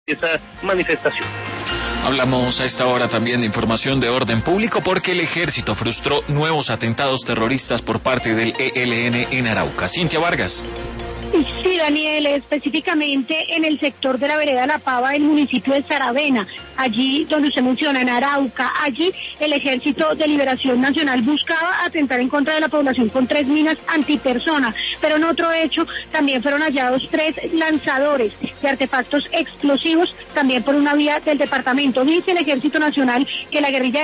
esa manifestación. Hablamos a esta hora también de información de orden público porque el ejército frustró nuevos atentados terroristas por parte del ELN en Arauca. Cintia Vargas. Sí, Daniel, específicamente en el sector de la vereda La Pava del municipio de Saravena, allí donde usted menciona, en Arauca, allí el Ejército de Liberación Nacional buscaba atentar en contra de la población con 3 minas antipersona, pero en otro hecho también fueron hallados 3 lanzadores de artefactos explosivos también por una vía del departamento. Dice el Ejército Nacional que la guerrilla